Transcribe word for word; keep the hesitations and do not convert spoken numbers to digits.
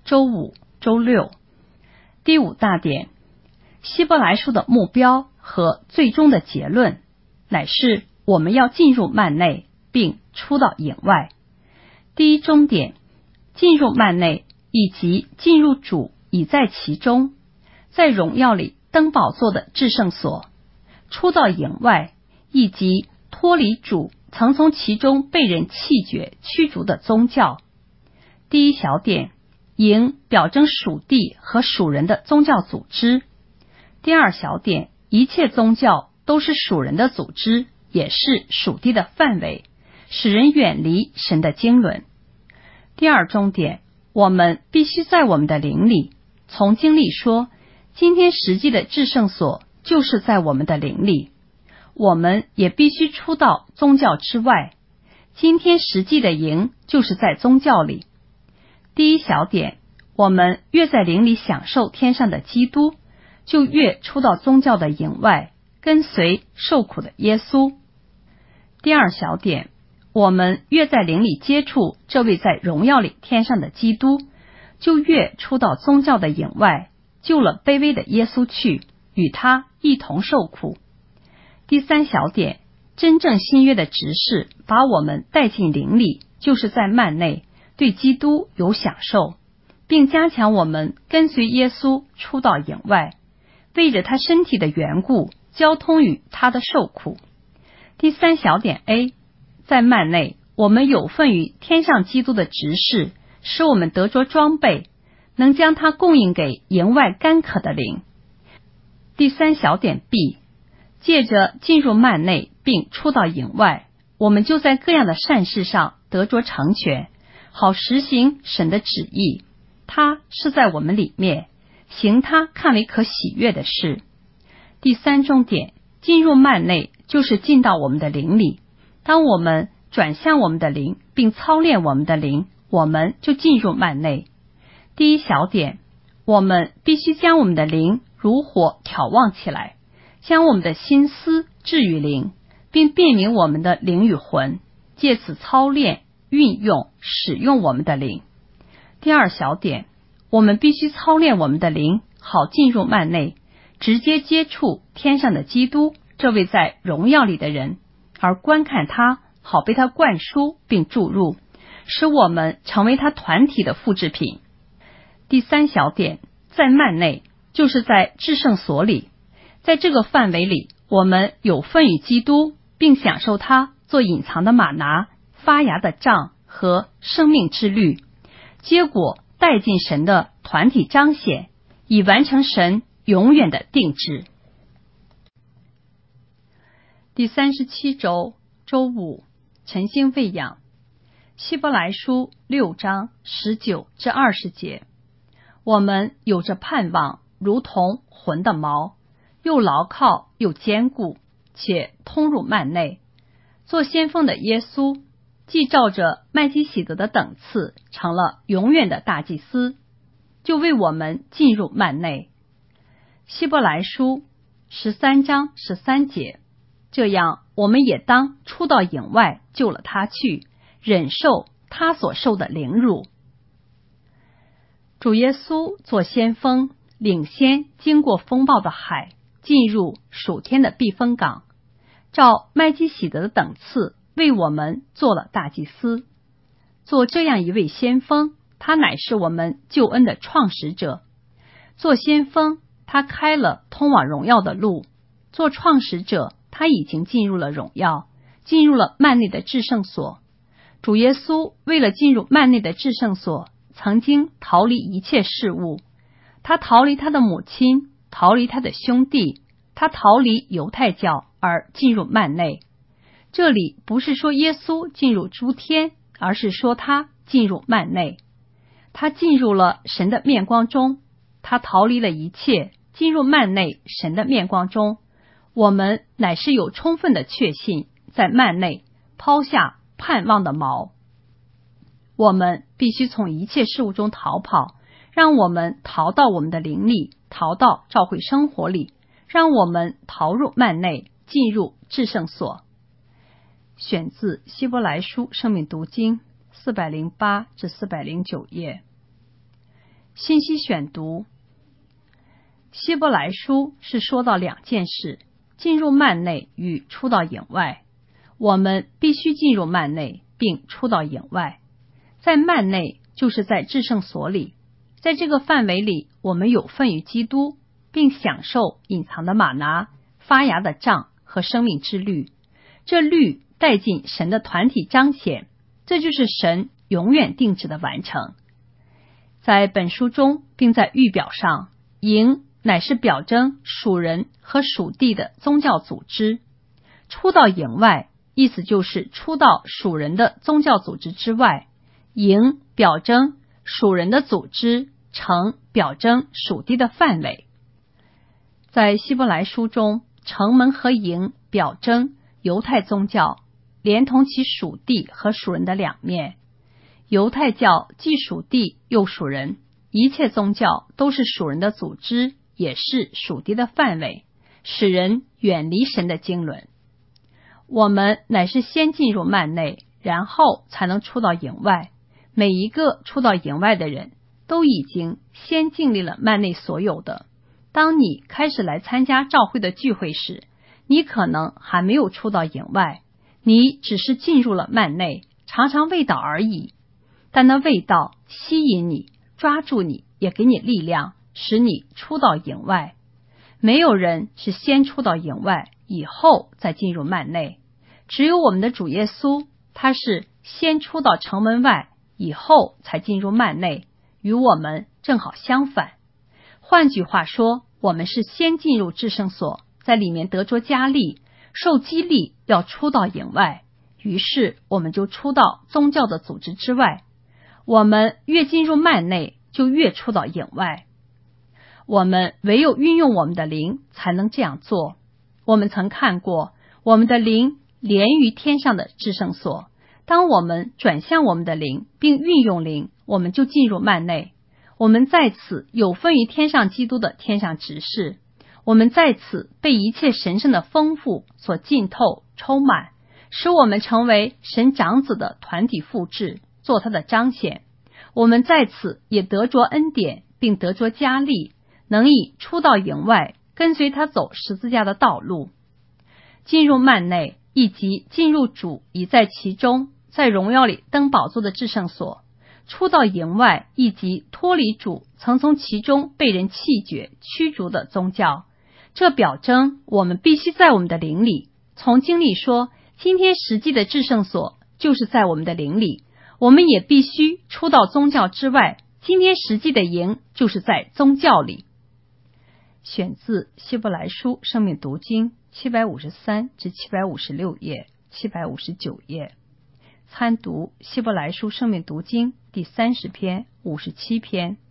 周五、周六。第五大点，希伯来书的目标和最终的结论乃是我们要进入幔内并出到营外。第一终点，进入幔内以及进入主已在其中，在荣耀里登宝座的至圣所，出到营外以及脱离主曾从其中被人弃绝驱逐的宗教。第一小点，营表征属地和属人的宗教组织。第二小点，一切宗教都是属人的组织，也是属地的范围，使人远离神的经纶。第二终点，我们必须在我们的灵里，从经历说，今天实际的至圣所就是在我们的灵里。我们也必须出到宗教之外，今天实际的营就是在宗教里。第一小点，我们越在灵里享受天上的基督，就越出到宗教的营外，跟随受苦的耶稣。第二小点，我们越在灵里接触这位在荣耀里天上的基督，就越出到宗教的营外，救了卑微的耶稣去，与他一同受苦。第三小点，真正新约的执事把我们带进灵里，就是在幔内对基督有享受，并加强我们跟随耶稣出到营外，为着他身体的缘故交通与他的受苦。第三小点 A， 在幔内我们有份于天上基督的执事，使我们得着装备，能将它供应给营外干渴的灵。第三小点 B， 借着进入幔内并出到营外，我们就在各样的善事上得着成全，好实行神的旨意。他是在我们里面行他看为可喜悦的事。第三重点，进入幔内就是进到我们的灵里。当我们转向我们的灵并操练我们的灵，我们就进入幔内。第一小点，我们必须将我们的灵如火挑旺起来，将我们的心思置于灵，并辨明我们的灵与魂，借此操练运用使用我们的灵。第二小点，我们必须操练我们的灵，好进入幔内，直接接触天上的基督这位在荣耀里的人，而观看他，好被他灌输并注入，使我们成为他团体的复制品。第三小点，在幔内就是在至圣所里，在这个范围里，我们有份于基督，并享受他做隐藏的玛拿、发芽的杖和生命之律，结果带进神的团体彰显，以完成神永远的定制。第三十七周，周五，晨星喂养。希伯来书六章十九至二十节，我们有着盼望，如同魂的锚，又牢靠又坚固，且通入幔内。做先锋的耶稣，既照着麦基洗德的等次成了永远的大祭司，就为我们进入幔内。希伯来书十三章十三节，这样我们也当出到营外，救了他去，忍受他所受的凌辱。主耶稣做先锋，领先经过风暴的海，进入属天的避风港，照麦基洗德的等次为我们做了大祭司。做这样一位先锋，他乃是我们救恩的创始者。做先锋，他开了通往荣耀的路；做创始者，他已经进入了荣耀，进入了幔内的至圣所。主耶稣为了进入幔内的至圣所，曾经逃离一切事物。他逃离他的母亲，逃离他的兄弟，他逃离犹太教而进入幔内。这里不是说耶稣进入诸天，而是说他进入幔内。他进入了神的面光中，他逃离了一切，进入幔内神的面光中。我们乃是有充分的确信，在幔内抛下盼望的锚。我们必须从一切事物中逃跑，让我们逃到我们的灵里，逃到教会生活里，让我们逃入幔内，进入至圣所。选自希伯来书生命读经四百零八至四百零九页。 信息选读。希伯来书是说到两件事，进入幔内与出到营外。我们必须进入幔内并出到营外。在幔内就是在至圣所里，在这个范围里，我们有份于基督，并享受隐藏的玛拿、发芽的杖和生命之律。这律带进神的团体彰显，这就是神永远定旨的完成。在本书中并在预表上，营乃是表征属人和属地的宗教组织，出到营外意思就是出到属人的宗教组织之外。营表征属人的组织，城表征属地的范围。在希伯来书中，城门和营表征犹太宗教，连同其属地和属人的两面。犹太教既属地又属人，一切宗教都是属人的组织，也是属地的范围，使人远离神的经纶。我们乃是先进入幔内，然后才能出到营外。每一个出到营外的人都已经先经历了幔内所有的。当你开始来参加教会的聚会时，你可能还没有出到营外，你只是进入了幔内，尝尝味道而已。但那味道吸引你，抓住你，也给你力量，使你出到营外。没有人是先出到营外，以后再进入幔内。只有我们的主耶稣，他是先出到城门外，以后才进入幔内，与我们正好相反。换句话说，我们是先进入至圣所，在里面得着加力，受激励要出到营外，于是我们就出到宗教的组织之外。我们越进入幔内，就越出到营外。我们唯有运用我们的灵才能这样做。我们曾看过，我们的灵连于天上的至圣所，当我们转向我们的灵并运用灵，我们就进入幔内。我们在此有分于天上基督的天上执事，我们在此被一切神圣的丰富所浸透充满，使我们成为神长子的团体复制，做他的彰显。我们在此也得着恩典，并得着加力，能以出到营外，跟随他走十字架的道路。进入幔内以及进入主已在其中，在荣耀里登宝座的至圣所。出到营外以及脱离主曾从其中被人弃绝驱逐的宗教，这表征我们必须在我们的灵里。从经历说，今天实际的至圣所就是在我们的灵里，我们也必须出到宗教之外，今天实际的营就是在宗教里。选自希伯来书生命读经七百五十三至七百五十六页、七百五十九页。参读希伯来书生命读经第三十篇、五十七篇。